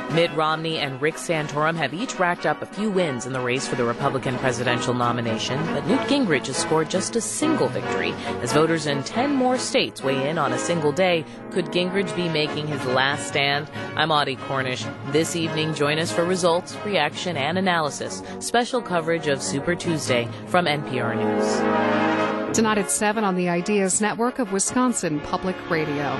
Mitt Romney and Rick Santorum have each racked up a few wins in the race for the Republican presidential nomination, but Newt Gingrich has scored just a single victory. As voters in 10 more states weigh in on a single day, could Gingrich be making his last stand? I'm Audie Cornish. This evening, join us for results, reaction, and analysis. Special coverage of Super Tuesday from NPR News. Tonight at 7 on the Ideas Network of Wisconsin Public Radio.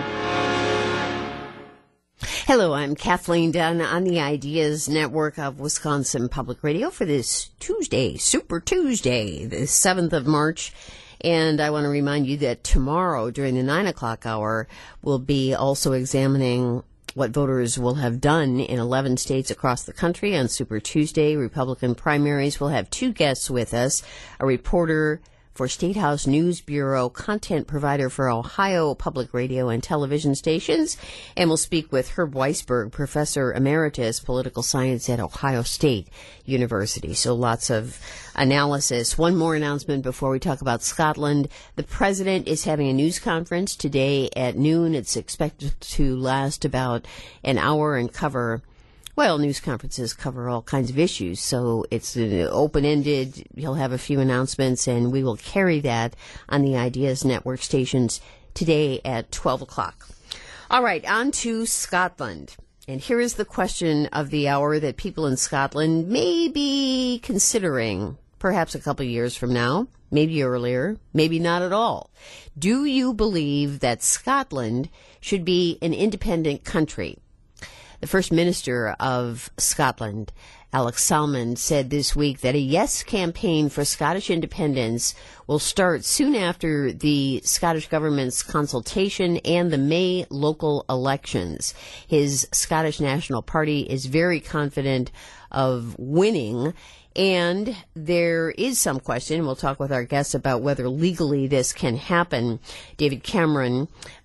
Hello, I'm Kathleen Dunn on the Ideas Network of Wisconsin Public Radio for this Tuesday, Super Tuesday, the 7th of March. And I want to remind you that tomorrow during the 9 o'clock hour, we'll be also examining what voters will have done in 11 states across the country on Super Tuesday. Republican primaries will have two guests with us, a reporter for State House News Bureau, content provider for Ohio public radio and television stations, and we'll speak with Herb Weisberg, professor emeritus, political science at Ohio State University. So lots of analysis. One more announcement before we talk about Scotland. The president is having a news conference today at noon. It's expected to last about an hour and cover news conferences cover all kinds of issues, so it's open-ended. He'll have a few announcements, and we will carry that on the Ideas Network stations today at 12 o'clock. All right, on to Scotland. And here is the question of the hour that people in Scotland may be considering perhaps a couple of years from now, maybe earlier, maybe not at all. Do you believe that Scotland should be an independent country? The First Minister of Scotland, Alex Salmond, said this week that a yes campaign for Scottish independence will start soon after the Scottish government's consultation and the May local elections. His Scottish National Party is very confident of winning, and there is some question. We'll talk with our guests about whether legally this can happen. David Cameron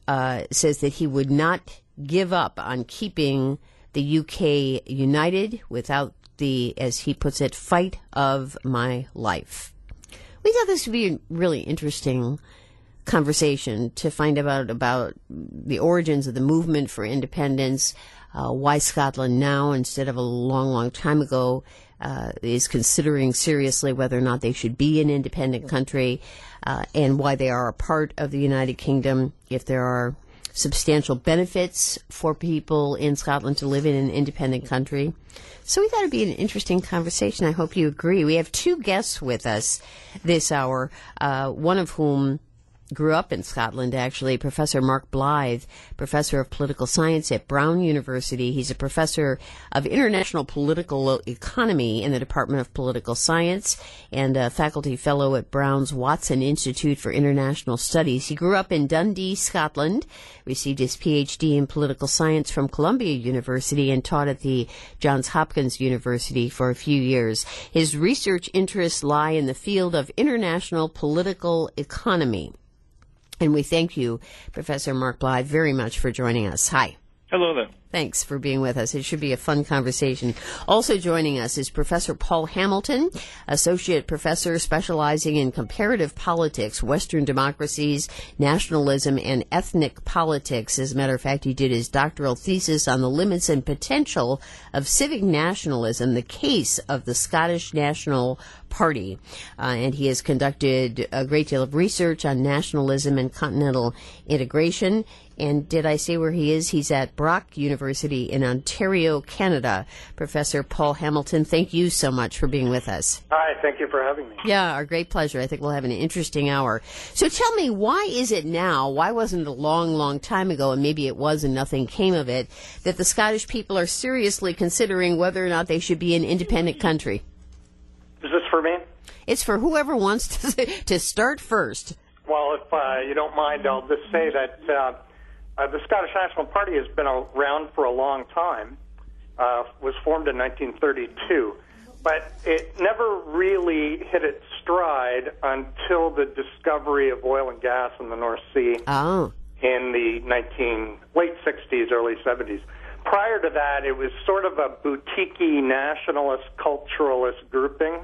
says that he would not give up on keeping the UK united without the, as he puts it, fight of my life. We thought this would be a really interesting conversation to find out about the origins of the movement for independence, why Scotland now, instead of a long, long time ago, is considering seriously whether or not they should be an independent country, and why they are a part of the United Kingdom, if there are substantial benefits for people in Scotland to live in an independent country. So we thought it'd be an interesting conversation. I hope you agree. We have two guests with us this hour, one of whom grew up in Scotland, actually, Professor Mark Blythe, professor of political science at Brown University. He's a professor of international political economy in the Department of Political Science and a faculty fellow at Brown's Watson Institute for International Studies. He grew up in Dundee, Scotland, received his PhD in political science from Columbia University, and taught at the Johns Hopkins University for a few years. His research interests lie in the field of international political economy. And we thank you, Professor Mark Blythe, very much for joining us. Hi. Hello there. Thanks for being with us. It should be a fun conversation. Also joining us is Professor Paul Hamilton, Associate Professor specializing in comparative politics, Western democracies, nationalism, and ethnic politics. As a matter of fact, he did his doctoral thesis on the limits and potential of civic nationalism, the case of the Scottish National Party. And he has conducted a great deal of research on nationalism and continental integration. And did I say where he is? He's at Brock University in Ontario, Canada. Professor Paul Hamilton, thank you so much for being with us. Hi, thank you for having me. Yeah, our great pleasure. I think we'll have an interesting hour. So tell me, why is it now, why wasn't it a long, long time ago, and maybe it was and nothing came of it, that the Scottish people are seriously considering whether or not they should be an independent country? Is this for me? It's for whoever wants to start first. Well, if you don't mind, I'll just say that the Scottish National Party has been around for a long time, was formed in 1932, but it never really hit its stride until the discovery of oil and gas in the North Sea in the late 60s, early 70s. Prior to that, it was sort of a boutique-y nationalist, culturalist grouping,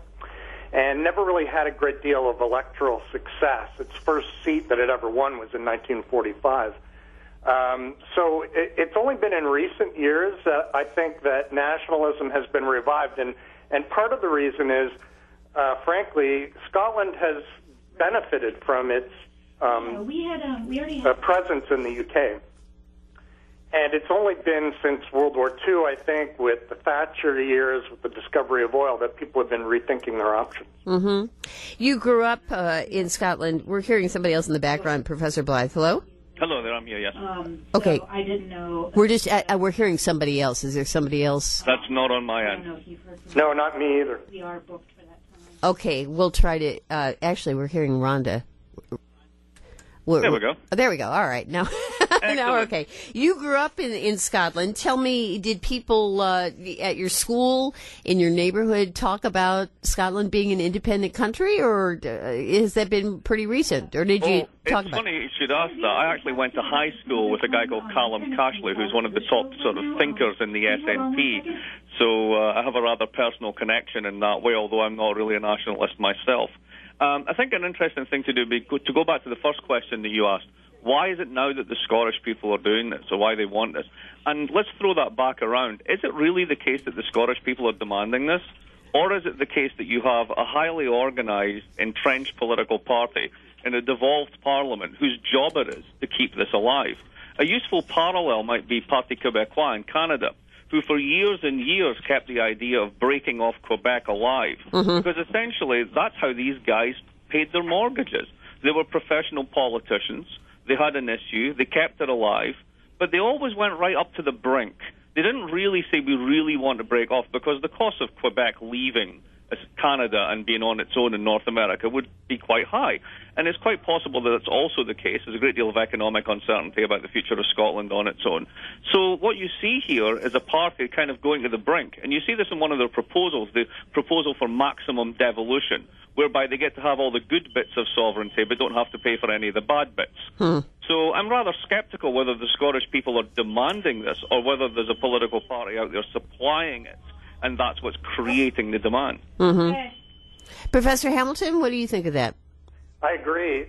and never really had a great deal of electoral success. Its first seat that it ever won was in 1945. So it's only been in recent years, I think, that nationalism has been revived. And part of the reason is, frankly, Scotland has benefited from its presence in the UK. And it's only been since World War II, I think, with the Thatcher years, with the discovery of oil, that people have been rethinking their options. Mm-hmm. You grew up in Scotland. We're hearing somebody else in the background, Professor Blythe. Hello? Hello there, I'm here, yes. Okay. So I didn't know. We're just we're hearing somebody else. Is there somebody else? That's not on my I end. don't know if you've heard from No, not me either. We are booked for that time. Okay, we'll try to. Actually, we're hearing Rhonda. There we go. There we go. All right. Now, now okay. You grew up in Scotland. Tell me, did people at your school, in your neighborhood, talk about Scotland being an independent country, or has that been pretty recent? Or did you talk about it? It's funny you should ask that. I actually went to high school with a guy called Callum Cashley, who's one of the top sort of thinkers in the SNP. So I have a rather personal connection in that way, although I'm not really a nationalist myself. I think an interesting thing to do would be to go back to the first question that you asked. Why is it now that the Scottish people are doing this, or why they want this? And let's throw that back around. Is it really the case that the Scottish people are demanding this? Or is it the case that you have a highly organised, entrenched political party in a devolved parliament whose job it is to keep this alive? A useful parallel might be Parti Québécois in Canada, who for years and years kept the idea of breaking off Quebec alive. Mm-hmm. Because essentially that's how these guys paid their mortgages. They were professional politicians. They had an issue. They kept it alive. But they always went right up to the brink. They didn't really say we really want to break off, because the cost of Quebec leaving Canada and being on its own in North America would be quite high. And it's quite possible that it's also the case. There's a great deal of economic uncertainty about the future of Scotland on its own. So what you see here is a party kind of going to the brink. And you see this in one of their proposals, the proposal for maximum devolution, whereby they get to have all the good bits of sovereignty but don't have to pay for any of the bad bits. So I'm rather sceptical whether the Scottish people are demanding this or whether there's a political party out there supplying it, and that's what's creating the demand. Mm-hmm. Professor Hamilton, what do you think of that? I agree.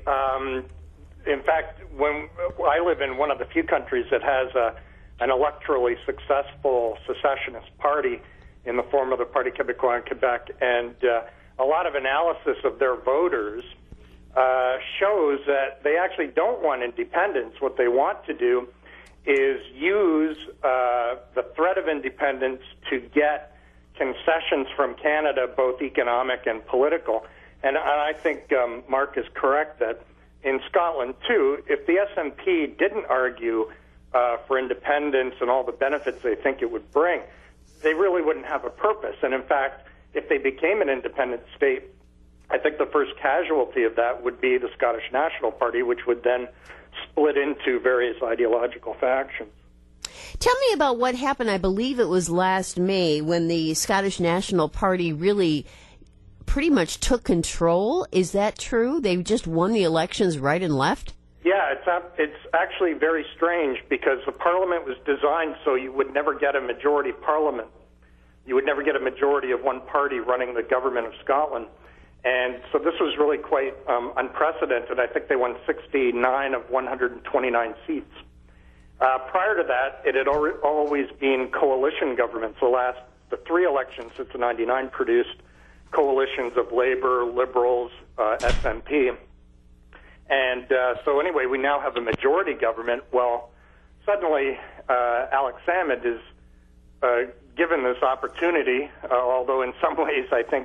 In fact, when I live in one of the few countries that has an electorally successful secessionist party in the form of the Parti Québécois in Quebec, and a lot of analysis of their voters shows that they actually don't want independence. What they want to do is use the threat of independence to get concessions from Canada, both economic and political. And I think Mark is correct that in Scotland, too, if the SNP didn't argue for independence and all the benefits they think it would bring, they really wouldn't have a purpose. And in fact, if they became an independent state, I think the first casualty of that would be the Scottish National Party, which would then split into various ideological factions. Tell me about what happened. I believe it was last May when the Scottish National Party really pretty much took control. Is that true? They just won the elections right and left? Yeah, it's actually very strange because the parliament was designed so you would never get a majority parliament. You would never get a majority of one party running the government of Scotland. And so this was really quite unprecedented. I think they won 69 of 129 seats. Prior to that, it had always been coalition governments. The three elections since '99 produced coalitions of Labour, Liberals, SNP. And so anyway, we now have a majority government. Well, suddenly Alex Salmond is given this opportunity, although in some ways I think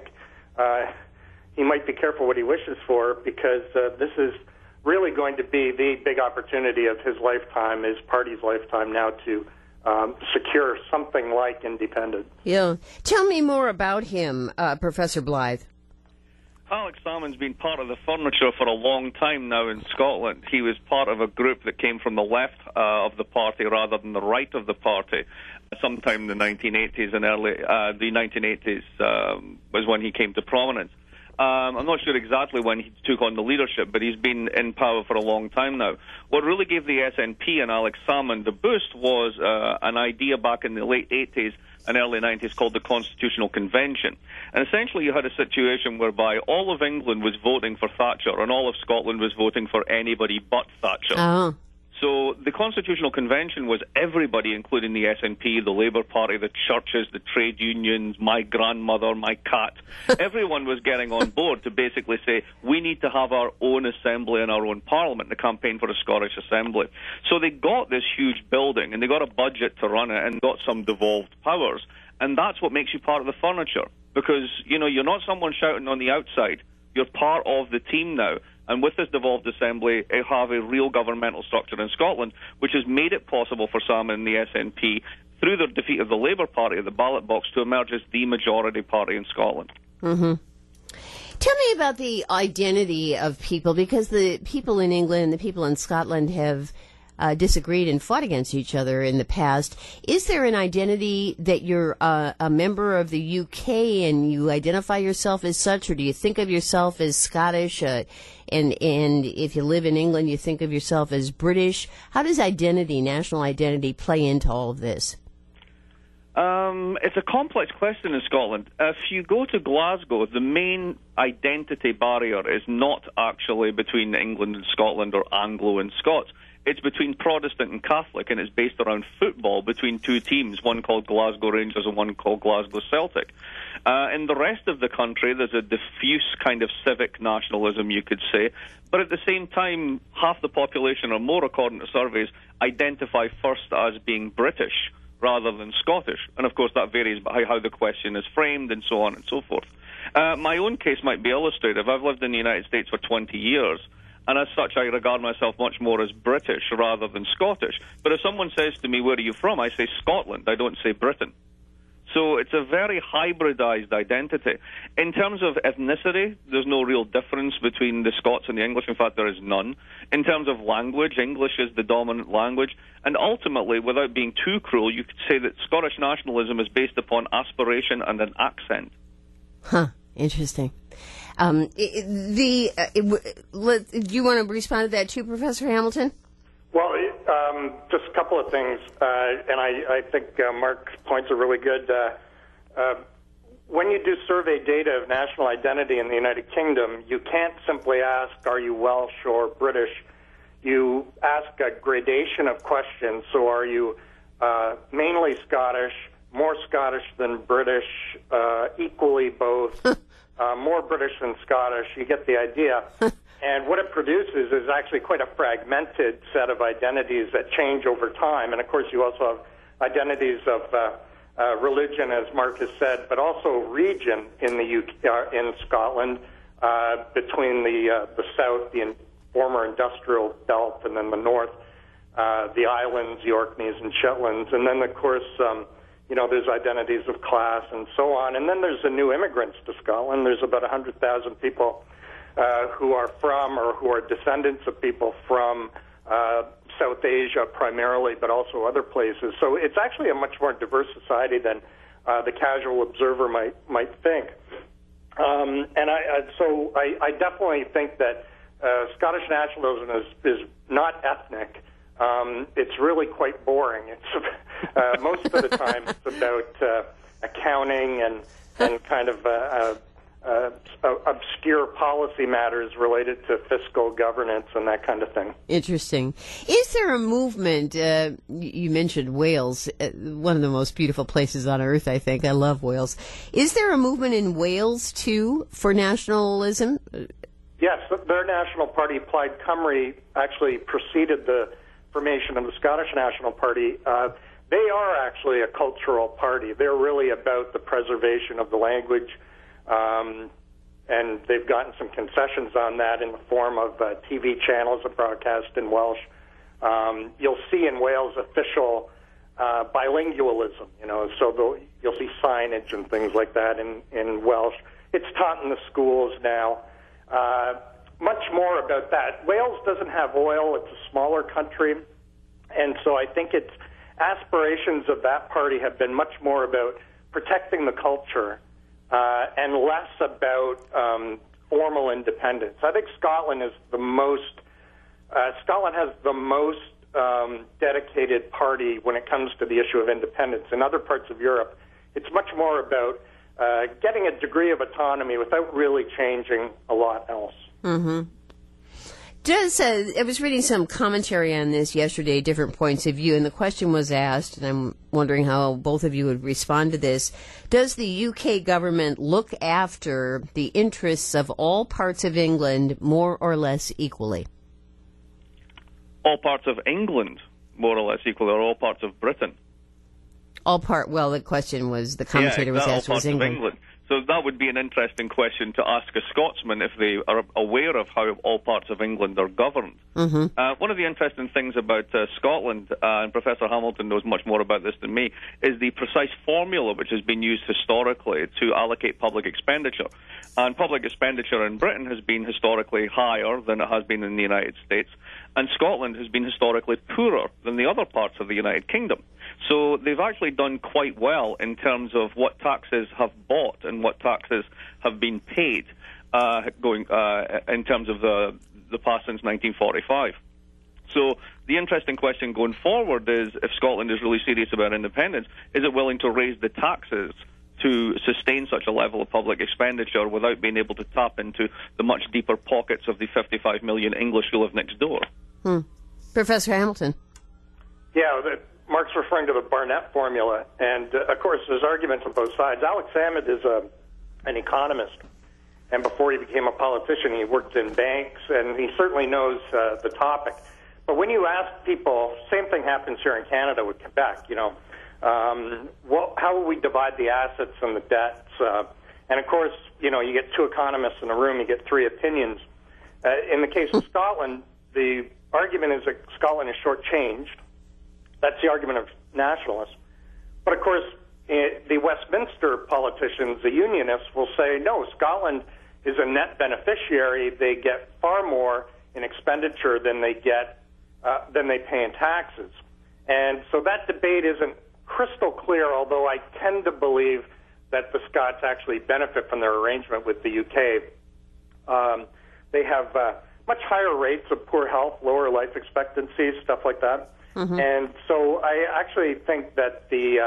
he might be careful what he wishes for, because this is really going to be the big opportunity of his lifetime, his party's lifetime now, to secure something like independence. Yeah. Tell me more about him, Professor Blythe. Alex Salmond's been part of the furniture for a long time now in Scotland. He was part of a group that came from the left of the party rather than the right of the party. Sometime in the 1980s and the 1980s was when he came to prominence. I'm not sure exactly when he took on the leadership, but he's been in power for a long time now. What really gave the SNP and Alex Salmond the boost was an idea back in the late 80s and early 90s called the Constitutional Convention. And essentially you had a situation whereby all of England was voting for Thatcher and all of Scotland was voting for anybody but Thatcher. Oh. So the Constitutional Convention was everybody, including the SNP, the Labour Party, the churches, the trade unions, my grandmother, my cat. Everyone was getting on board to basically say, we need to have our own assembly and our own parliament, the campaign for a Scottish Assembly. So they got this huge building, and they got a budget to run it, and got some devolved powers. And that's what makes you part of the furniture, because, you know, you're not someone shouting on the outside. You're part of the team now. And with this devolved assembly, it have a real governmental structure in Scotland, which has made it possible for Sam and the SNP, through their defeat of the Labour Party at the ballot box, to emerge as the majority party in Scotland. Mm-hmm. Tell me about the identity of people, because the people in England and the people in Scotland have disagreed and fought against each other in the past. Is there an identity that you're a member of the UK and you identify yourself as such, or do you think of yourself as Scottish? And if you live in England, you think of yourself as British. How does identity, national identity, play into all of this? It's a complex question in Scotland. If you go to Glasgow, the main identity barrier is not actually between England and Scotland or Anglo and Scots. It's between Protestant and Catholic, and it's based around football between two teams, one called Glasgow Rangers and one called Glasgow Celtic. In the rest of the country, there's a diffuse kind of civic nationalism, you could say. But at the same time, half the population or more, according to surveys, identify first as being British rather than Scottish. And, of course, that varies by how the question is framed and so on and so forth. My own case might be illustrative. I've lived in the United States for 20 years. And as such, I regard myself much more as British rather than Scottish. But if someone says to me, where are you from? I say Scotland. I don't say Britain. So it's a very hybridized identity. In terms of ethnicity, there's no real difference between the Scots and the English. In fact, there is none. In terms of language, English is the dominant language. And ultimately, without being too cruel, you could say that Scottish nationalism is based upon aspiration and an accent. Huh. Interesting. Do you want to respond to that too, Professor Hamilton? Well, just a couple of things, and I think Mark's points are really good. When you do survey data of national identity in the United Kingdom, you can't simply ask, are you Welsh or British? You ask a gradation of questions. So are you mainly Scottish, more Scottish than British, equally both, more British than Scottish? You get the idea. And what it produces is actually quite a fragmented set of identities that change over time. And, of course, you also have identities of religion, as Mark has said, but also region in the UK, in Scotland, between the south, the former industrial belt, and then the north, the islands, the Orkneys and Shetlands. And then, of course, there's identities of class and so on. And then there's the new immigrants to Scotland. There's about 100,000 people who are from or who are descendants of people from South Asia primarily, but also other places. So it's actually a much more diverse society than the casual observer might think. And I definitely think that Scottish nationalism is not ethnic. It's really quite boring. It's most of the time it's about accounting and kind of obscure policy matters related to fiscal governance and that kind of thing. Interesting. Is there a movement, you mentioned Wales, one of the most beautiful places on earth, I think. I love Wales. Is there a movement in Wales, too, for nationalism? Yes, their national party, Plaid Cymru, actually preceded the formation of the Scottish National Party. They are actually a cultural party. They're really about the preservation of the language, and they've gotten some concessions on that in the form of TV channels that broadcast in Welsh. You'll see in Wales official bilingualism, so you'll see signage and things like that in Welsh. It's taught in the schools now. Much more about that. Wales doesn't have oil. It's a smaller country, and so I think its aspirations of that party have been much more about protecting the culture and less about formal independence. I think Scotland is the most. Scotland has the most dedicated party when it comes to the issue of independence. In other parts of Europe, it's much more about getting a degree of autonomy without really changing a lot else. Mm-hmm. I was reading some commentary on this yesterday, different points of view, and the question was asked, and I'm wondering how both of you would respond to this. Does the UK government look after the interests of all parts of England more or less equally? All parts of England, more or less equally, or all parts of Britain? Well, the question was, the commentator was asked, was England. So that would be an interesting question to ask a Scotsman if they are aware of how all parts of England are governed. Mm-hmm. One of the interesting things about Scotland, and Professor Hamilton knows much more about this than me, is the precise formula which has been used historically to allocate public expenditure. And public expenditure in Britain has been historically higher than it has been in the United States, and Scotland has been historically poorer than the other parts of the United Kingdom. So they've actually done quite well in terms of what taxes have bought and what taxes have been paid in terms of the past since 1945. So the interesting question going forward is, if Scotland is really serious about independence, is it willing to raise the taxes to sustain such a level of public expenditure without being able to tap into the much deeper pockets of the 55 million English who live next door? Professor Hamilton. Yeah, Mark's referring to the Barnett formula, and of course there's arguments on both sides. Alex Salmond is an economist, and before he became a politician he worked in banks, and he certainly knows the topic. But when you ask people, same thing happens here in Canada with Quebec, how will we divide the assets and the debts? And of course, you get two economists in a room, you get three opinions. In the case of Scotland, the argument is that Scotland is shortchanged. That's the argument of nationalists. But of course, the Westminster politicians, the unionists, will say, no, Scotland is a net beneficiary. They get far more in expenditure than they pay in taxes. And so that debate isn't crystal clear, although I tend to believe that the Scots actually benefit from their arrangement with the UK. They have much higher rates of poor health, lower life expectancies, stuff like that. Mm-hmm. And so I actually think that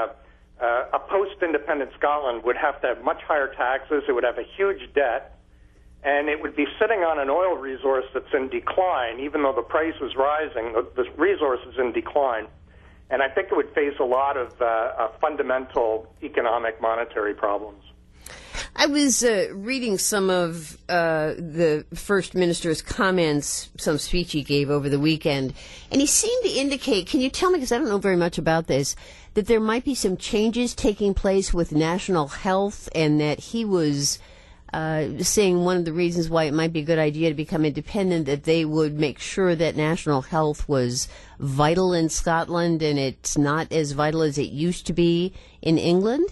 a post-independent Scotland would have to have much higher taxes, it would have a huge debt, and it would be sitting on an oil resource that's in decline. Even though the price is rising, the resource is in decline. And I think it would face a lot of fundamental economic monetary problems. I was reading some of the First Minister's comments, some speech he gave over the weekend, and he seemed to indicate, can you tell me, because I don't know very much about this, that there might be some changes taking place with national health, and that he was saying one of the reasons why it might be a good idea to become independent, that they would make sure that national health was vital in Scotland and it's not as vital as it used to be in England?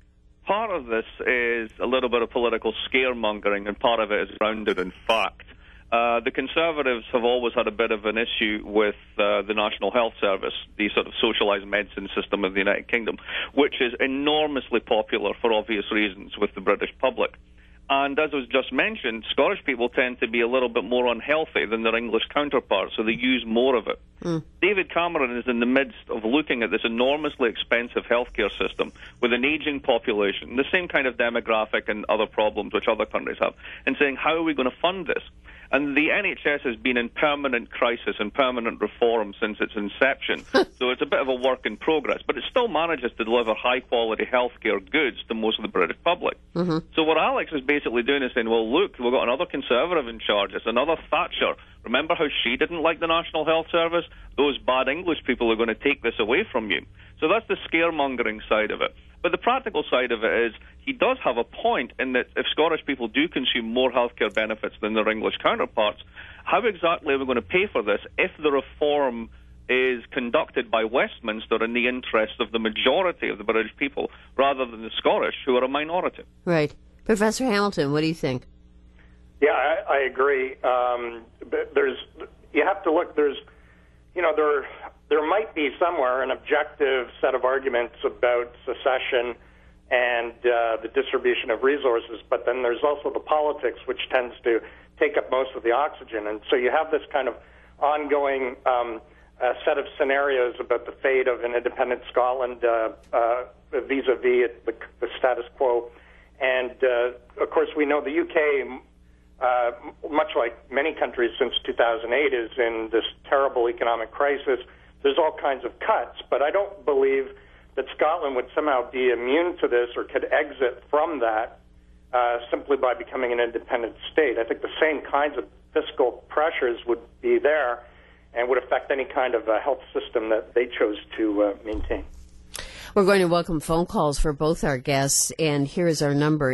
Part of this is a little bit of political scaremongering, and part of it is grounded in fact. The Conservatives have always had a bit of an issue with the National Health Service, the sort of socialised medicine system of the United Kingdom, which is enormously popular for obvious reasons with the British public. And as was just mentioned, Scottish people tend to be a little bit more unhealthy than their English counterparts, so they use more of it. David Cameron is in the midst of looking at this enormously expensive healthcare system with an aging population, the same kind of demographic and other problems which other countries have, and saying, how are we going to fund this? And the NHS has been in permanent crisis and permanent reform since its inception. So it's a bit of a work in progress. But it still manages to deliver high-quality healthcare goods to most of the British public. Mm-hmm. So what Alex is basically doing is saying, well, look, we've got another Conservative in charge. It's another Thatcher. Remember how she didn't like the National Health Service? Those bad English people are going to take this away from you. So that's the scaremongering side of it. But the practical side of it is he does have a point in that if Scottish people do consume more healthcare benefits than their English counterparts, how exactly are we going to pay for this if the reform is conducted by Westminster in the interest of the majority of the British people rather than the Scottish, who are a minority? Right. Professor Hamilton, what do you think? Yeah, I agree. You have to look, there might be somewhere an objective set of arguments about secession and the distribution of resources, but then there's also the politics, which tends to take up most of the oxygen. And so you have this kind of ongoing set of scenarios about the fate of an independent Scotland vis-a-vis the status quo. And, of course, we know the UK much like many countries since 2008, is in this terrible economic crisis. There's all kinds of cuts, but I don't believe that Scotland would somehow be immune to this or could exit from that simply by becoming an independent state. I think the same kinds of fiscal pressures would be there and would affect any kind of health system that they chose to maintain. We're going to welcome phone calls for both our guests, and here is our number,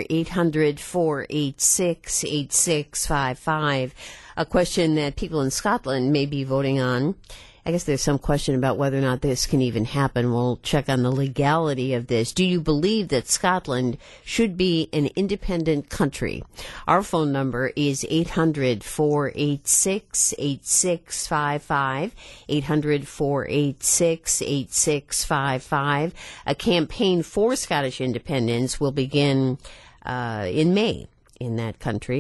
800-486-8655, a question that people in Scotland may be voting on. I guess there's some question about whether or not this can even happen. We'll check on the legality of this. Do you believe that Scotland should be an independent country? Our phone number is 800-486-8655, 800-486-8655. A campaign for Scottish independence will begin in May in that country.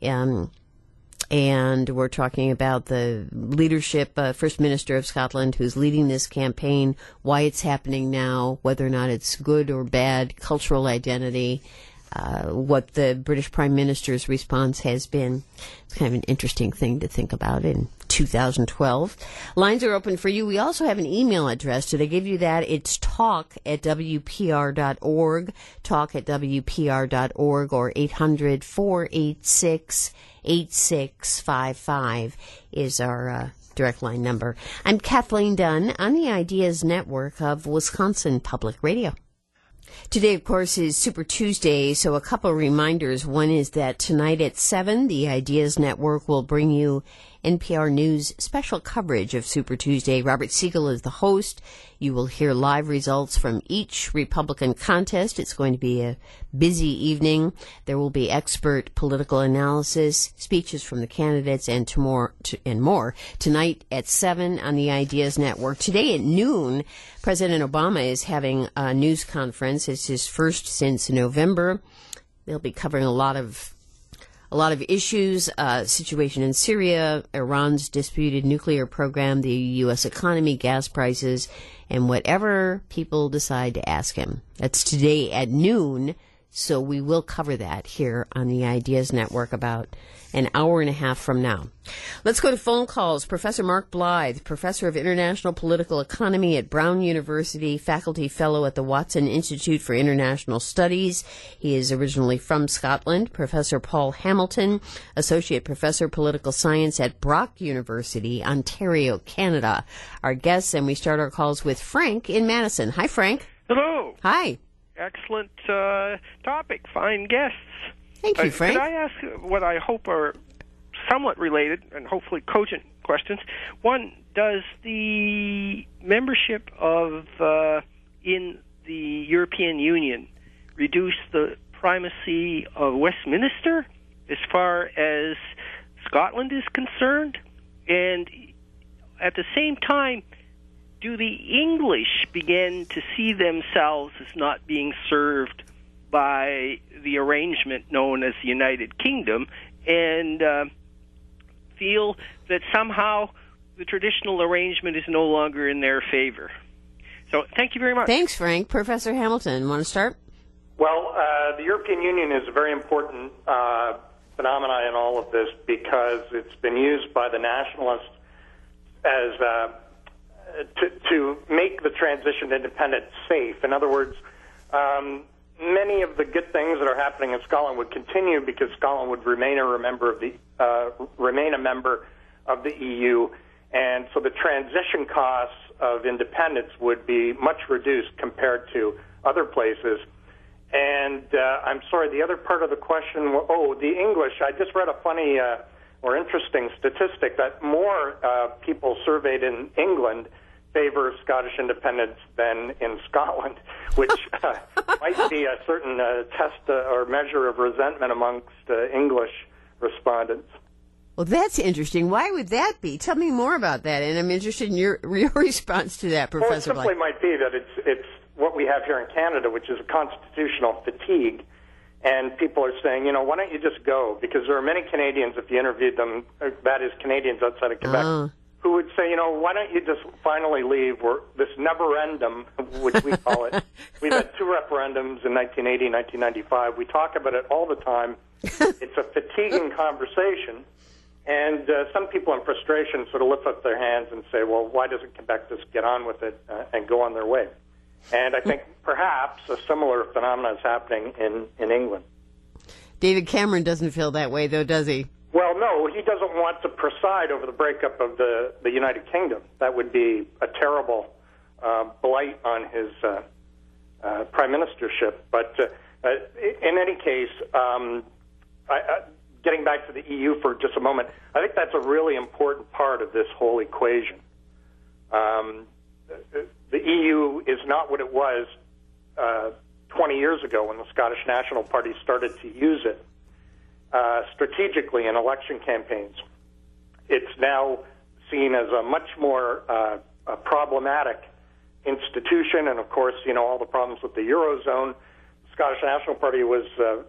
And we're talking about the leadership, First Minister of Scotland, who's leading this campaign, why it's happening now, whether or not it's good or bad, cultural identity, what the British Prime Minister's response has been. It's kind of an interesting thing to think about in 2012. Lines are open for you. We also have an email address. Did I give you that? It's talk@wpr.org, talk@wpr.org, or 800-486-8655 is our direct line number. I'm Kathleen Dunn on the Ideas Network of Wisconsin Public Radio. Today, of course, is Super Tuesday, so a couple of reminders. One is that tonight at 7, the Ideas Network will bring you NPR News special coverage of Super Tuesday. Robert Siegel is the host. You will hear live results from each Republican contest. It's going to be a busy evening. There will be expert political analysis, speeches from the candidates, and more. Tonight at 7 on the Ideas Network. Today at noon, President Obama is having a news conference. It's his first since November. They'll be covering a lot of issues, situation in Syria, Iran's disputed nuclear program, the U.S. economy, gas prices, and whatever people decide to ask him. That's today at noon, so we will cover that here on the Ideas Network about an hour and a half from now. Let's go to phone calls. Professor Mark Blythe, Professor of International Political Economy at Brown University, Faculty Fellow at the Watson Institute for International Studies. He is originally from Scotland. Professor Paul Hamilton, Associate Professor, Political Science at Brock University, Ontario, Canada. Our guests, and we start our calls with Frank in Madison. Hi, Frank. Hello. Hi. Excellent topic. Fine guests. Thank you, Frank. Could I ask what I hope are somewhat related and hopefully cogent questions? One, does the membership of in the European Union reduce the primacy of Westminster as far as Scotland is concerned? And at the same time, do the English begin to see themselves as not being served by the arrangement known as the United Kingdom and feel that somehow the traditional arrangement is no longer in their favor? So thank you very much. Thanks, Frank. Professor Hamilton, want to start? Well, the European Union is a very important phenomenon in all of this because it's been used by the nationalists as to make the transition to independence safe. In other words, many of the good things that are happening in Scotland would continue because Scotland would remain a member of the EU, and so the transition costs of independence would be much reduced compared to other places. And I'm sorry, the other part of the question, the English. I just read a funny or interesting statistic that more people surveyed in England favor Scottish independence than in Scotland, which might be a certain test or measure of resentment amongst English respondents. Well, that's interesting. Why would that be? Tell me more about that, and I'm interested in your response to that, Professor. Well, it simply might be that it's what we have here in Canada, which is a constitutional fatigue, and people are saying, why don't you just go? Because there are many Canadians, if you interviewed them, that is Canadians outside of Quebec, who would say, why don't you just finally leave? This never-endum, which we call it. We've had 2 referendums in 1980, 1995. We talk about it all the time. It's a fatiguing conversation. And some people in frustration sort of lift up their hands and say, well, why doesn't Quebec just get on with it and go on their way? And I think perhaps a similar phenomenon is happening in England. David Cameron doesn't feel that way, though, does he? Well, no, he doesn't want to preside over the breakup of the United Kingdom. That would be a terrible blight on his prime ministership. But in any case, getting back to the EU for just a moment, I think that's a really important part of this whole equation. The EU is not what it was 20 years ago when the Scottish National Party started to use it strategically in election campaigns. It's now seen as a much more problematic institution, and of course, all the problems with the Eurozone. The Scottish National Party was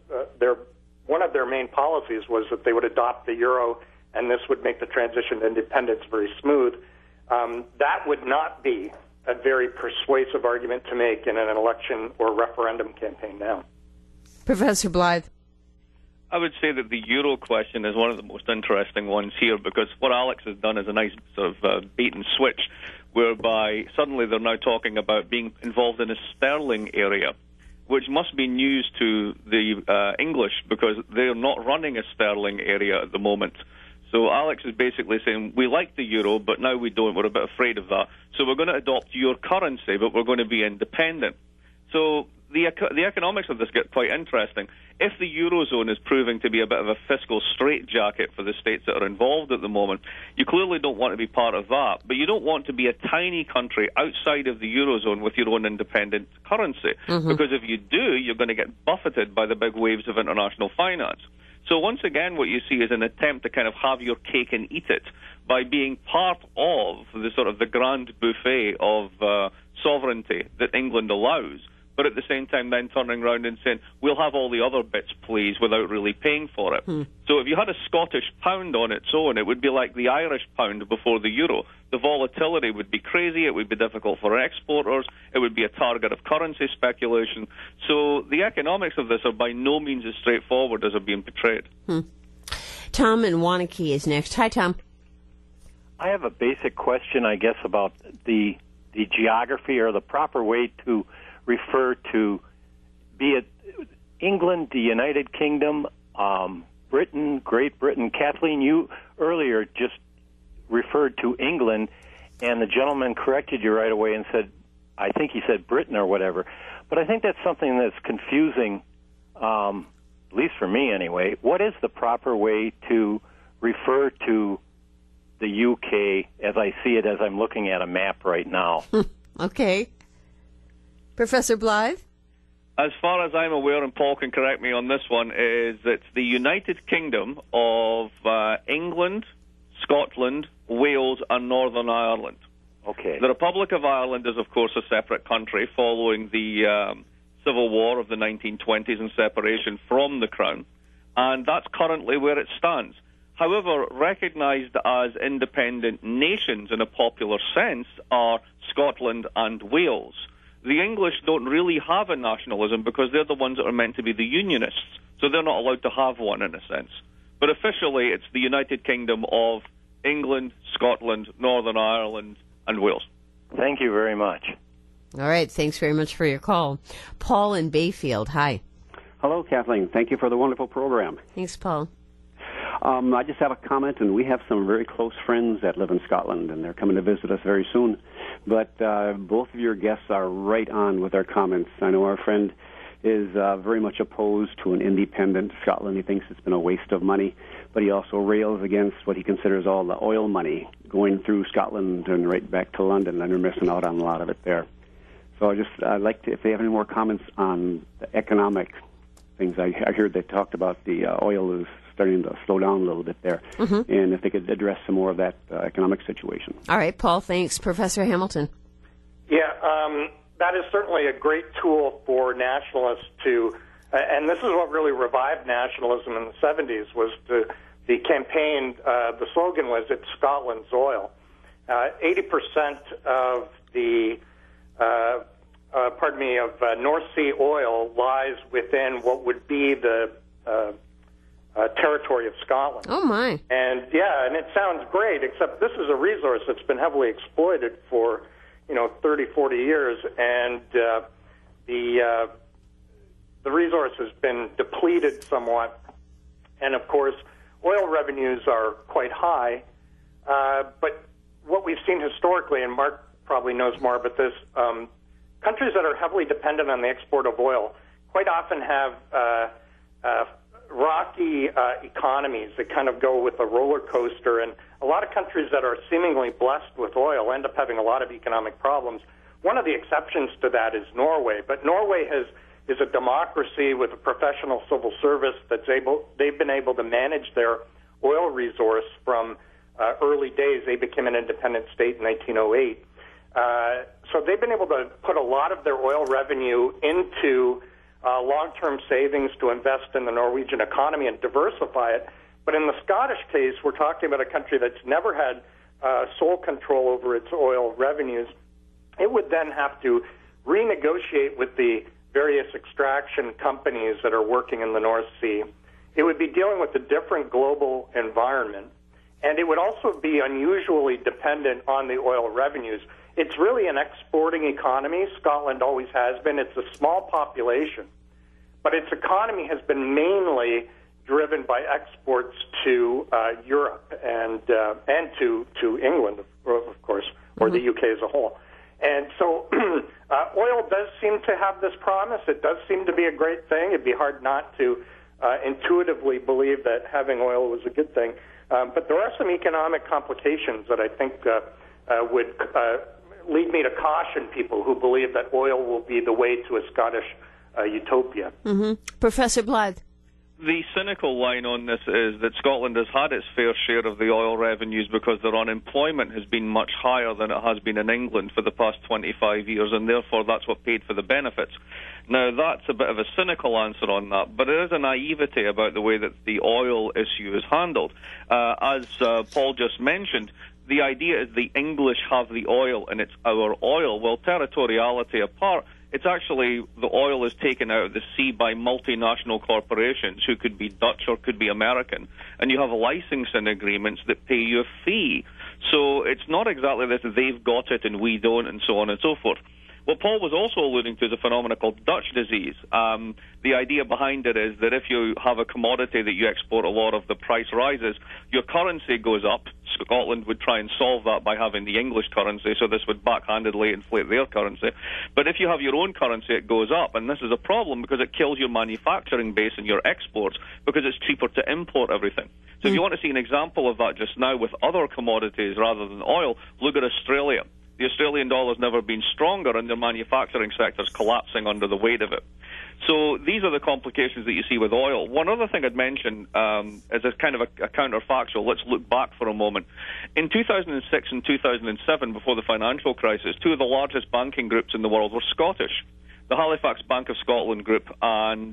one of their main policies was that they would adopt the euro, and this would make the transition to independence very smooth. That would not be a very persuasive argument to make in an election or referendum campaign now. Professor Blythe? I would say that the euro question is one of the most interesting ones here, because what Alex has done is a nice sort of bait and switch, whereby suddenly they're now talking about being involved in a sterling area, which must be news to the English, because they're not running a sterling area at the moment. So Alex is basically saying, we like the euro, but now we don't. We're a bit afraid of that. So we're going to adopt your currency, but we're going to be independent. So the economics of this get quite interesting. If the Eurozone is proving to be a bit of a fiscal straitjacket for the states that are involved at the moment, you clearly don't want to be part of that. But you don't want to be a tiny country outside of the Eurozone with your own independent currency. Mm-hmm. Because if you do, you're going to get buffeted by the big waves of international finance. So once again, what you see is an attempt to kind of have your cake and eat it by being part of the sort of the grand buffet of sovereignty that England allows, but at the same time then turning around and saying, we'll have all the other bits, please, without really paying for it. So if you had a Scottish pound on its own, it would be like the Irish pound before the euro. The volatility would be crazy, it would be difficult for exporters, it would be a target of currency speculation. So the economics of this are by no means as straightforward as are being portrayed. Tom in Wanakee is next. Hi, Tom. I have a basic question, I guess, about the geography or the proper way to refer to, be it England, the United Kingdom, Britain, Great Britain. Kathleen, you earlier just referred to England, and the gentleman corrected you right away and said, I think he said Britain or whatever. But I think that's something that's confusing, at least for me anyway. What is the proper way to refer to the UK as I see it, as I'm looking at a map right now? Okay. Professor Blythe? As far as I'm aware, and Paul can correct me on this one, is it's the United Kingdom of England, Scotland, Wales, and Northern Ireland. Okay. The Republic of Ireland is, of course, a separate country following the Civil War of the 1920s and separation from the Crown, and that's currently where it stands. However, recognised as independent nations in a popular sense are Scotland and Wales. The English don't really have a nationalism because they're the ones that are meant to be the unionists, so they're not allowed to have one in a sense. But officially, it's the United Kingdom of England, Scotland, Northern Ireland, and Wales. Thank you very much. All right, thanks very much for your call. Paul in Bayfield, hi. Hello, Kathleen. Thank you for the wonderful program. Thanks, Paul. I just have a comment, and we have some very close friends that live in Scotland, and they're coming to visit us very soon. But both of your guests are right on with their comments. I know our friend is very much opposed to an independent Scotland. He thinks it's been a waste of money, but he also rails against what he considers all the oil money going through Scotland and right back to London, and they're missing out on a lot of it there. So I'd like to, if they have any more comments on the economic things. I heard they talked about the oil is starting to slow down a little bit there, and if they could address some more of that economic situation. All right, Paul, thanks. Professor Hamilton. Yeah, that is certainly a great tool for nationalists to, and this is what really revived nationalism in the 70s, was the campaign, the slogan was, it's Scotland's oil. 80% of the North Sea oil lies within what would be the territory of Scotland. Oh, my. And it sounds great, except this is a resource that's been heavily exploited for, 30, 40 years, and the resource has been depleted somewhat. And, of course, oil revenues are quite high, but what we've seen historically, and Mark probably knows more about this, countries that are heavily dependent on the export of oil quite often have rocky economies that kind of go with a roller coaster, and a lot of countries that are seemingly blessed with oil end up having a lot of economic problems. One of the exceptions to that is Norway, but Norway is a democracy with a professional civil service they've been able to manage their oil resource from early days. They became an independent state in 1908. So they've been able to put a lot of their oil revenue into long-term savings to invest in the Norwegian economy and diversify it. But in the Scottish case, we're talking about a country that's never had sole control over its oil revenues. It would then have to renegotiate with the various extraction companies that are working in the North Sea. It would be dealing with a different global environment, and it would also be unusually dependent on the oil revenues. It's really an exporting economy. Scotland always has been. It's a small population, but its economy has been mainly driven by exports to Europe and to England, of course, or the UK as a whole. And so oil does seem to have this promise. It does seem to be a great thing. It'd be hard not to intuitively believe that having oil was a good thing. But there are some economic complications that I think would lead me to caution people who believe that oil will be the way to a Scottish utopia. Mm-hmm. Professor Blythe. The cynical line on this is that Scotland has had its fair share of the oil revenues because their unemployment has been much higher than it has been in England for the past 25 years, and therefore that's what paid for the benefits. Now, that's a bit of a cynical answer on that, but there is a naivety about the way that the oil issue is handled. As Paul just mentioned, the idea is the English have the oil and it's our oil. Well, territoriality apart, it's actually the oil is taken out of the sea by multinational corporations who could be Dutch or could be American, and you have licensing agreements that pay you a fee. So it's not exactly that they've got it and we don't, and so on and so forth. What Paul was also alluding to is a phenomenon called Dutch disease. The idea behind it is that if you have a commodity that you export a lot of, the price rises, your currency goes up. Scotland would try and solve that by having the English currency, so this would backhandedly inflate their currency. But if you have your own currency, it goes up, and this is a problem because it kills your manufacturing base and your exports because it's cheaper to import everything. So if you want to see an example of that just now with other commodities rather than oil, look at Australia. The Australian dollar's never been stronger, and their manufacturing sector's collapsing under the weight of it. So these are the complications that you see with oil. One other thing I'd mention as a kind of a counterfactual, let's look back for a moment. In 2006 and 2007, before the financial crisis, two of the largest banking groups in the world were Scottish. The Halifax Bank of Scotland Group and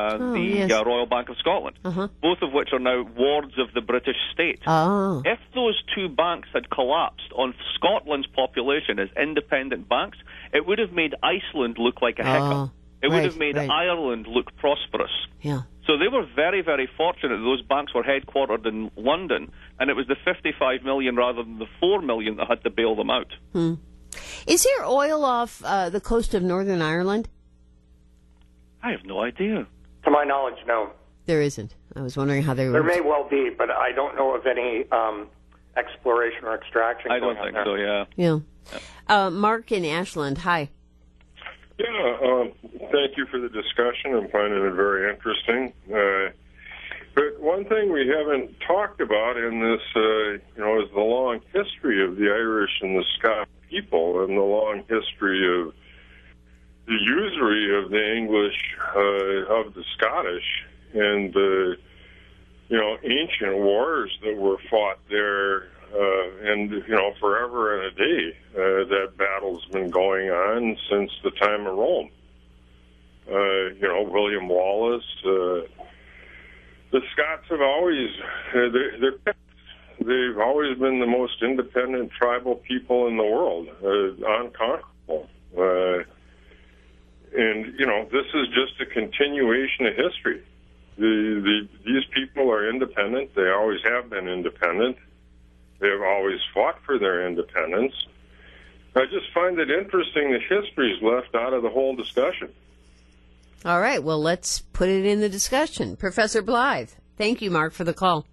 the Royal Bank of Scotland, both of which are now wards of the British state. Oh. If those two banks had collapsed on Scotland's population as independent banks, it would have made Iceland look like a hiccup. It would have made Ireland look prosperous. Yeah. So they were very, very fortunate that those banks were headquartered in London, and it was the 55 million rather than the 4 million that had to bail them out. Is there oil off the coast of Northern Ireland? I have no idea. To my knowledge, no. There isn't. I was wondering how they were. There may well be, but I don't know of any exploration or extraction I going don't think on there. so, yeah. Mark in Ashland, hi. Yeah, thank you for the discussion. I'm finding it very interesting. But one thing we haven't talked about in this, is the long history of the Irish and the Scottish people and the long history of the usury of the English, of the Scottish, and the, ancient wars that were fought there, and, forever and a day. That battle's been going on since the time of Rome. William Wallace, the Scots have always, they've always been the most independent tribal people in the world, unconquerable. And, you know, this is just a continuation of history. These people are independent. They always have been independent. They've always fought for their independence. I just find it interesting that history is left out of the whole discussion. All right, well, let's put it in the discussion. Professor Blythe, thank you, Mark, for the call.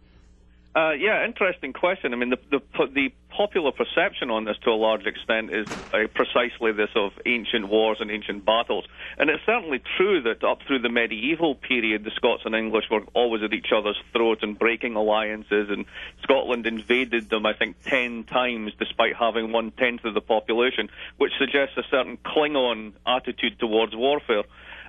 Yeah, interesting question. I mean, the popular perception on this, to a large extent, is precisely this of ancient wars and ancient battles. And it's certainly true that up through the medieval period, the Scots and English were always at each other's throats and breaking alliances, and Scotland invaded them, I think, 10 times, despite having 1/10 of the population, which suggests a certain Klingon attitude towards warfare.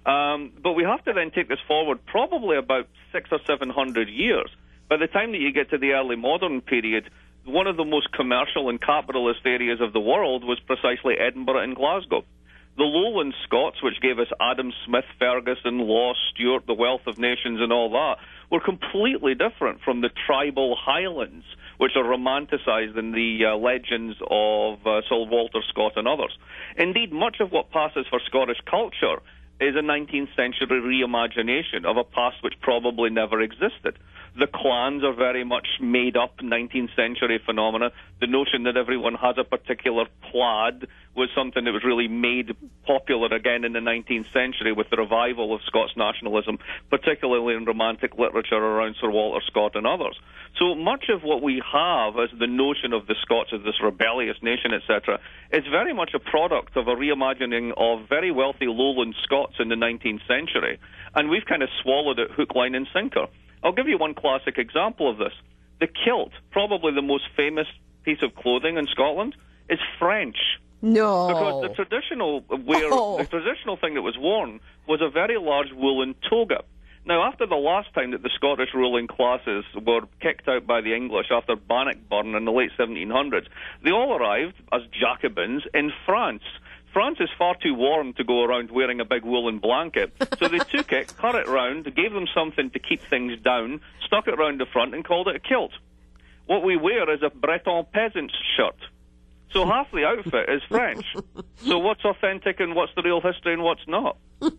But we have to then take this forward probably about 600 or 700 years. By the time that you get to the early modern period, one of the most commercial and capitalist areas of the world was precisely Edinburgh and Glasgow. The Lowland Scots, which gave us Adam Smith, Ferguson, Law, Stewart, the Wealth of Nations and all that, were completely different from the tribal Highlands, which are romanticized in the legends of Sir Walter Scott and others. Indeed, much of what passes for Scottish culture is a 19th century reimagination of a past which probably never existed. The clans are very much made up 19th century phenomena. The notion that everyone has a particular plaid was something that was really made popular again in the 19th century with the revival of Scots nationalism, particularly in romantic literature around Sir Walter Scott and others. So much of what we have as the notion of the Scots as this rebellious nation, etc., is very much a product of a reimagining of very wealthy lowland Scots in the 19th century, and we've kind of swallowed it hook, line, and sinker. I'll give you one classic example of this. The kilt, probably the most famous piece of clothing in Scotland, is French. No. Because the traditional the traditional thing that was worn was a very large woolen toga. Now, after the last time that the Scottish ruling classes were kicked out by the English after Bannockburn in the late 1700s, they all arrived as Jacobins in France. France is far too warm to go around wearing a big woolen blanket, so they took it, cut it round, gave them something to keep things down, stuck it round the front and called it a kilt. What we wear is a Breton peasant's shirt. So half the outfit is French. So what's authentic and what's the real history and what's not?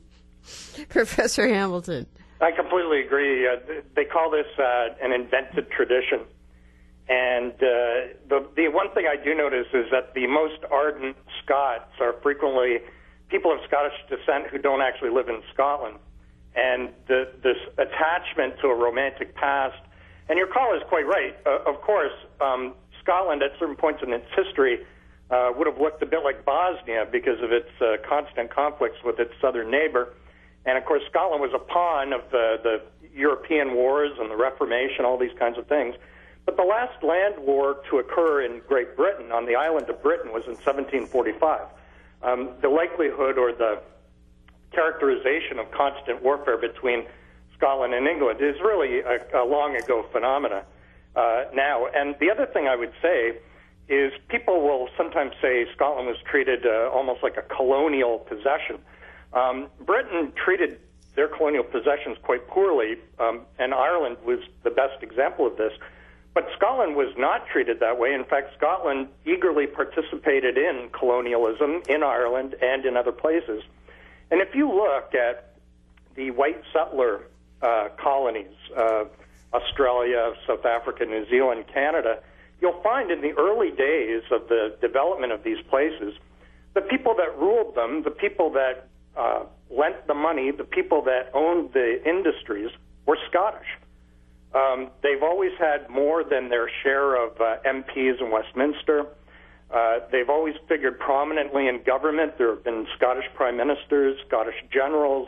Professor Hamilton. I completely agree. They call this an invented tradition. And the one thing I do notice is that the most ardent Scots are frequently people of Scottish descent who don't actually live in Scotland. And this attachment to a romantic past, and your call is quite right. Of course, Scotland at certain points in its history would have looked a bit like Bosnia because of its constant conflicts with its southern neighbor. And, of course, Scotland was a pawn of the European wars and the Reformation, all these kinds of things. But the last land war to occur in Great Britain, on the island of Britain, was in 1745. The likelihood or the characterization of constant warfare between Scotland and England is really a long ago phenomena now. And the other thing I would say is people will sometimes say Scotland was treated almost like a colonial possession. Britain treated their colonial possessions quite poorly, and Ireland was the best example of this. But Scotland was not treated that way. In fact, Scotland eagerly participated in colonialism in Ireland and in other places. And if you look at the white settler colonies, Australia, South Africa, New Zealand, Canada, you'll find in the early days of the development of these places, the people that ruled them, the people that lent the money, the people that owned the industries were Scottish. They've always had more than their share of MPs in Westminster. They've always figured prominently in government. There have been Scottish prime ministers, Scottish generals.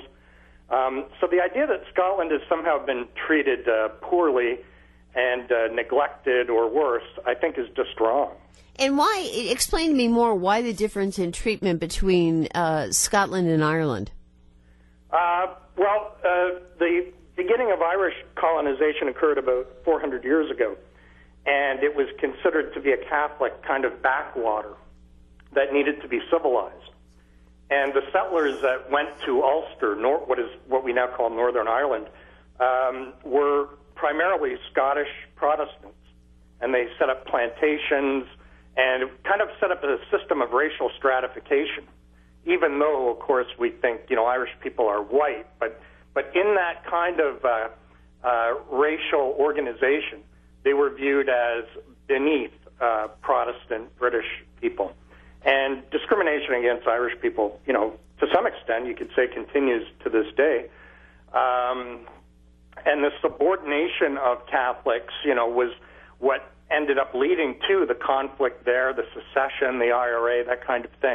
So the idea that Scotland has somehow been treated poorly and neglected or worse, I think is just wrong. And why? Explain to me more why the difference in treatment between Scotland and Ireland. The beginning of Irish colonization occurred about 400 years ago, and it was considered to be a Catholic kind of backwater that needed to be civilized. And the settlers that went to Ulster, what we now call Northern Ireland, were primarily Scottish Protestants. and they set up plantations and kind of set up a system of racial stratification, even though, of course, we think, Irish people are white. But in that kind of racial organization, they were viewed as beneath Protestant British people. And discrimination against Irish people, to some extent, you could say, continues to this day. And the subordination of Catholics, was what ended up leading to the conflict there, the secession, the IRA, that kind of thing.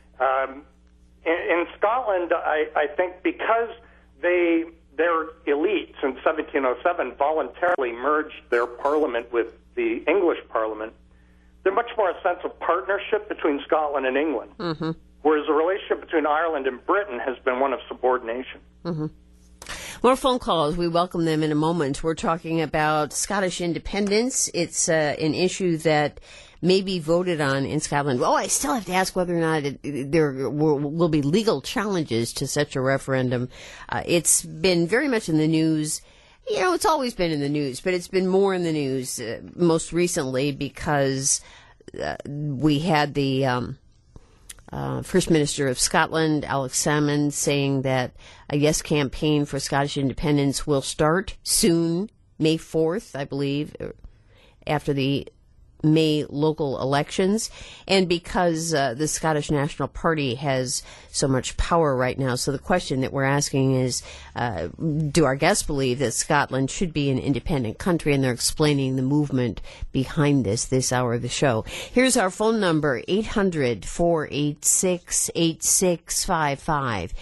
In Scotland, I think because their elites in 1707 voluntarily merged their parliament with the English parliament, there's much more a sense of partnership between Scotland and England, whereas the relationship between Ireland and Britain has been one of subordination. More phone calls. We welcome them in a moment. We're talking about Scottish independence. It's an issue that may be voted on in Scotland. Oh, I still have to ask whether or not there will be legal challenges to such a referendum. It's been very much in the news. It's always been in the news, but it's been more in the news most recently because we had the First Minister of Scotland, Alex Salmond, saying that a yes campaign for Scottish independence will start soon, May 4th, I believe, after the May local elections, and because the Scottish National Party has so much power right now. So the question that we're asking is, do our guests believe that Scotland should be an independent country? And they're explaining the movement behind this hour of the show. Here's our phone number, 800-486-8655,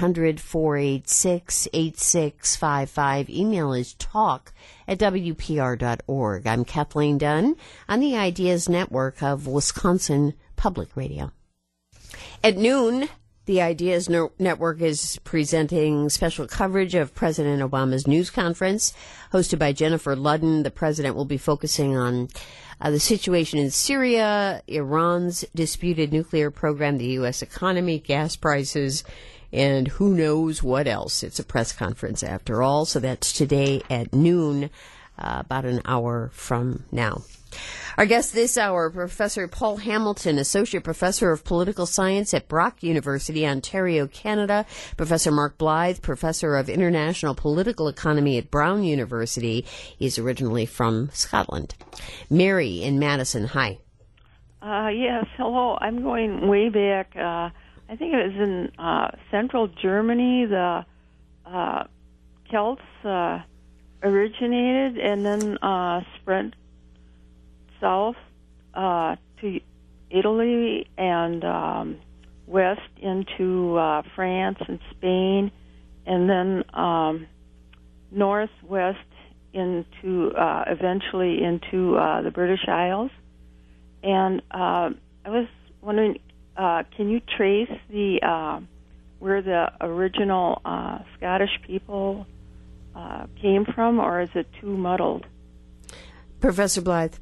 800-486-8655. Email is talk@WPR.org. I'm Kathleen Dunn on the Ideas Network of Wisconsin Public Radio. At noon, the Ideas Network is presenting special coverage of President Obama's news conference, hosted by Jennifer Ludden. The president will be focusing on the situation in Syria, Iran's disputed nuclear program, the U.S. economy, gas prices, and who knows what else. It's a press conference after all, so that's today at noon, about an hour from now. Our guest this hour, Professor Paul Hamilton, Associate Professor of Political Science at Brock University, Ontario, Canada. Professor Mark Blythe, Professor of International Political Economy at Brown University. He's originally from Scotland. Mary in Madison, hi. Yes, hello. I'm going way back. I think it was in central Germany. The Celts originated and then spread south to Italy and west into France and Spain, and then northwest into eventually into the British Isles. And I was wondering, can you trace the where the original Scottish people came from, or is it too muddled? Professor Blythe.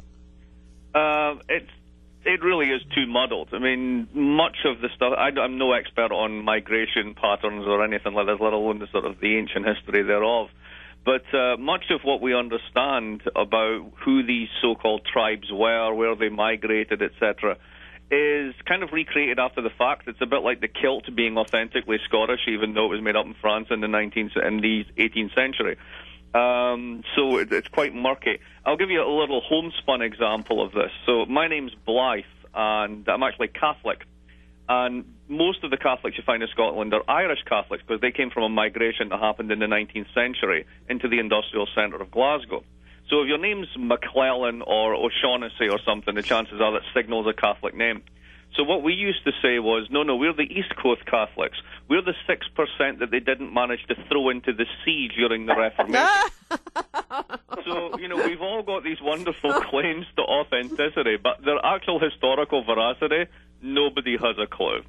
It really is too muddled. I mean, much of the stuff, I'm no expert on migration patterns or anything like that, let alone the sort of the ancient history thereof. But much of what we understand about who these so-called tribes were, where they migrated, etc., is kind of recreated after the fact. It's a bit like the kilt being authentically Scottish, even though it was made up in France in the 18th century. So it's quite murky. I'll give you a little homespun example of this. So my name's Blythe, and I'm actually Catholic. And most of the Catholics you find in Scotland are Irish Catholics because they came from a migration that happened in the 19th century into the industrial centre of Glasgow. So if your name's McClellan or O'Shaughnessy or something, the chances are that signals a Catholic name. So what we used to say was, no, we're the East Coast Catholics. We're the 6% that they didn't manage to throw into the sea during the Reformation. So, we've all got these wonderful claims to authenticity, but their actual historical veracity, nobody has a clue.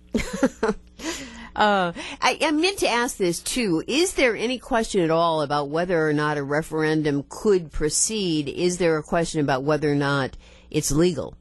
I meant to ask this, too. Is there any question at all about whether or not a referendum could proceed? Is there a question about whether or not it's legal?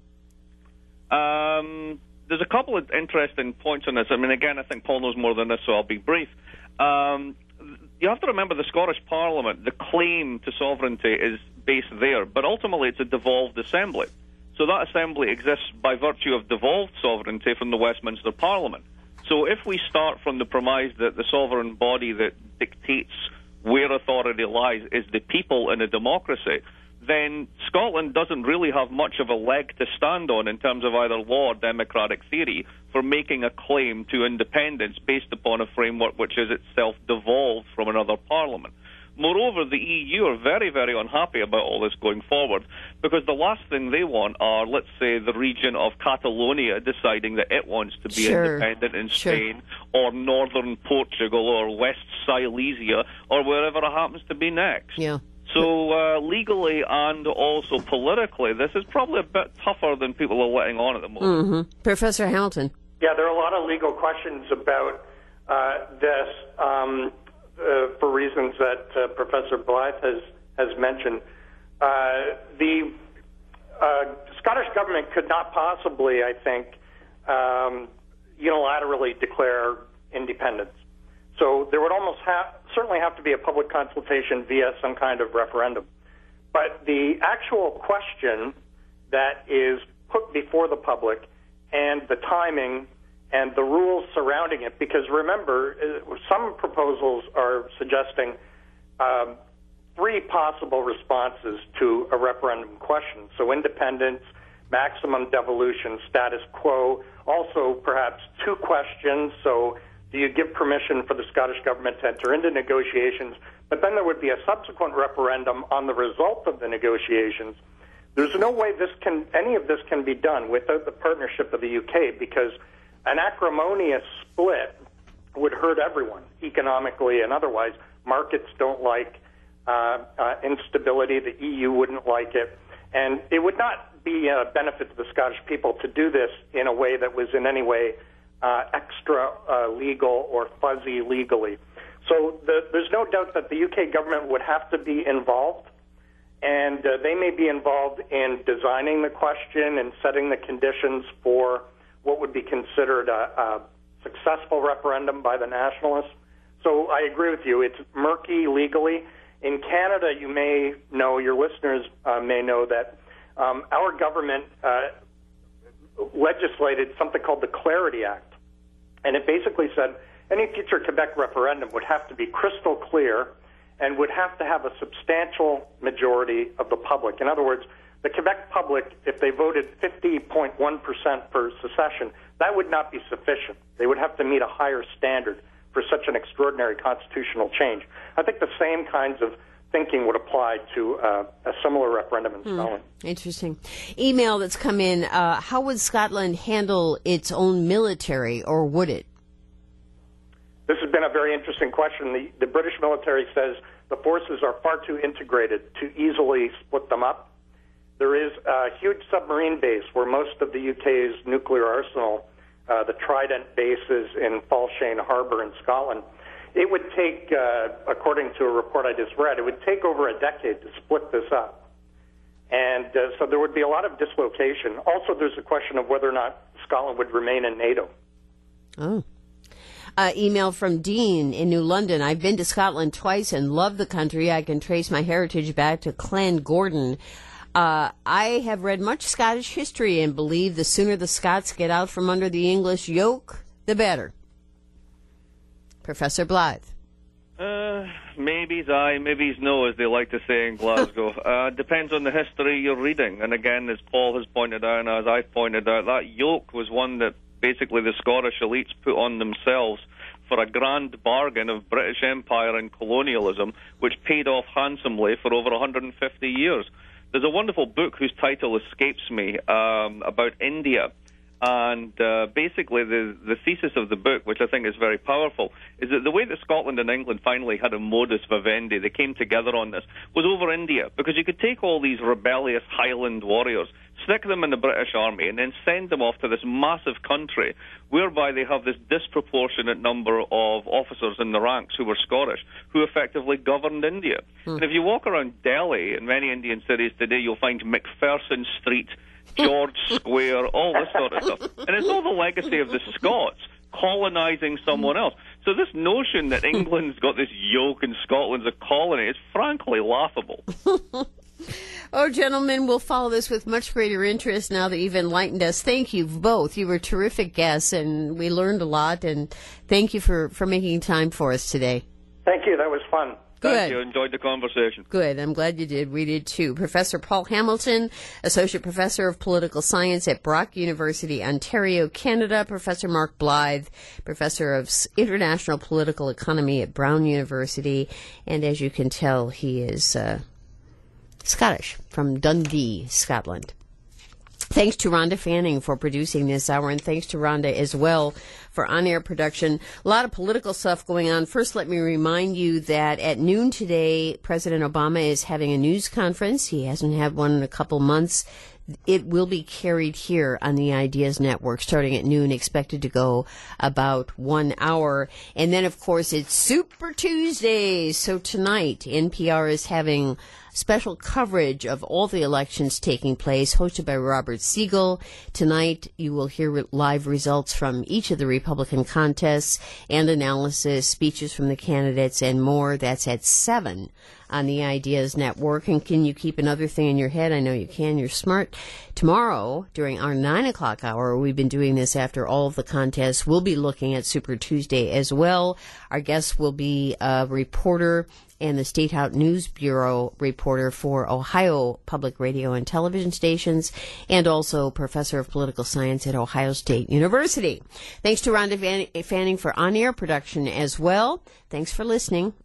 There's a couple of interesting points on this. I mean, again, I think Paul knows more than this, so I'll be brief. you have to remember the Scottish Parliament, the claim to sovereignty is based there, but ultimately it's a devolved assembly. So that assembly exists by virtue of devolved sovereignty from the Westminster Parliament. So if we start from the premise that the sovereign body that dictates where authority lies is the people in a democracy, then Scotland doesn't really have much of a leg to stand on in terms of either law or democratic theory for making a claim to independence based upon a framework which is itself devolved from another parliament. Moreover, the EU are very, very unhappy about all this going forward because the last thing they want are, let's say, the region of Catalonia deciding that it wants to be independent in Spain or northern Portugal or West Silesia or wherever it happens to be next. Yeah. So legally and also politically, this is probably a bit tougher than people are letting on at the moment. Mm-hmm. Professor Hamilton. Yeah, there are a lot of legal questions about this for reasons that Professor Blythe has mentioned. The Scottish government could not possibly, I think, unilaterally declare independence. So there would almost certainly have to be a public consultation via some kind of referendum. But the actual question that is put before the public and the timing and the rules surrounding it, because remember, some proposals are suggesting three possible responses to a referendum question. So independence, maximum devolution, status quo, also perhaps two questions. So do you give permission for the Scottish government to enter into negotiations? But then there would be a subsequent referendum on the result of the negotiations. There's no way any of this can be done without the partnership of the UK, because an acrimonious split would hurt everyone, economically and otherwise. Markets don't like instability. The EU wouldn't like it. And it would not be a benefit to the Scottish people to do this in a way that was in any way extra legal or fuzzy legally. So there's no doubt that the UK government would have to be involved, and they may be involved in designing the question and setting the conditions for what would be considered a successful referendum by the nationalists. So I agree with you. It's murky legally. In Canada, you may know, your listeners may know that our government legislated something called the Clarity Act. And it basically said any future Quebec referendum would have to be crystal clear and would have to have a substantial majority of the public. In other words, the Quebec public, if they voted 50.1% for secession, that would not be sufficient. They would have to meet a higher standard for such an extraordinary constitutional change. I think the same kinds of thinking would apply to a similar referendum in Scotland. Interesting. Email that's come in, how would Scotland handle its own military, or would it? This has been a very interesting question. The British military says the forces are far too integrated to easily split them up. There is a huge submarine base where most of the UK's nuclear arsenal, the Trident bases in Falshane Harbour in Scotland. It would take, according to a report I just read, it would take over a decade to split this up. And so there would be a lot of dislocation. Also, there's a question of whether or not Scotland would remain in NATO. Oh. Email from Dean in New London. I've been to Scotland twice and love the country. I can trace my heritage back to Clan Gordon. I have read much Scottish history and believe the sooner the Scots get out from under the English yoke, the better. Professor Blythe. Maybes aye, maybes no, as they like to say in Glasgow. Depends on the history you're reading. And again, as Paul has pointed out and as I've pointed out, that yoke was one that basically the Scottish elites put on themselves for a grand bargain of British Empire and colonialism, which paid off handsomely for over 150 years. There's a wonderful book whose title escapes me about India. And basically the thesis of the book, which I think is very powerful, is that the way that Scotland and England finally had a modus vivendi, they came together on this, was over India. Because you could take all these rebellious Highland warriors, stick them in the British Army, and then send them off to this massive country whereby they have this disproportionate number of officers in the ranks who were Scottish, who effectively governed India. And if you walk around Delhi, in many Indian cities today, you'll find McPherson Street, George Square, all this sort of stuff. And it's all the legacy of the Scots colonizing someone else. So this notion that England's got this yoke and Scotland's a colony is frankly laughable. Oh, gentlemen, we'll follow this with much greater interest now that you've enlightened us. Thank you both. You were terrific guests, and we learned a lot, and thank you for making time for us today. Thank you. That was fun. Good. Thank you. Enjoyed the conversation. Good. I'm glad you did. We did too. Professor Paul Hamilton, Associate Professor of Political Science at Brock University, Ontario, Canada. Professor Mark Blythe, Professor of International Political Economy at Brown University. And as you can tell, he is Scottish, from Dundee, Scotland. Thanks to Rhonda Fanning for producing this hour, and thanks to Rhonda as well for on-air production. A lot of political stuff going on. First, let me remind you that at noon today, President Obama is having a news conference. He hasn't had one in a couple months. It will be carried here on the Ideas Network starting at noon, expected to go about 1 hour. And then, of course, it's Super Tuesday. So tonight, NPR is having special coverage of all the elections taking place, hosted by Robert Siegel. Tonight, you will hear live results from each of the Republican contests and analysis, speeches from the candidates, and more. That's at 7 on the Ideas Network. And can you keep another thing in your head? I know you can. You're smart. Tomorrow, during our 9 o'clock hour, we've been doing this after all of the contests, we'll be looking at Super Tuesday as well. Our guest will be a reporter and the State House News Bureau reporter for Ohio Public Radio and Television Stations, and also Professor of Political Science at Ohio State University. Thanks to Rhonda Fanning for on-air production as well. Thanks for listening.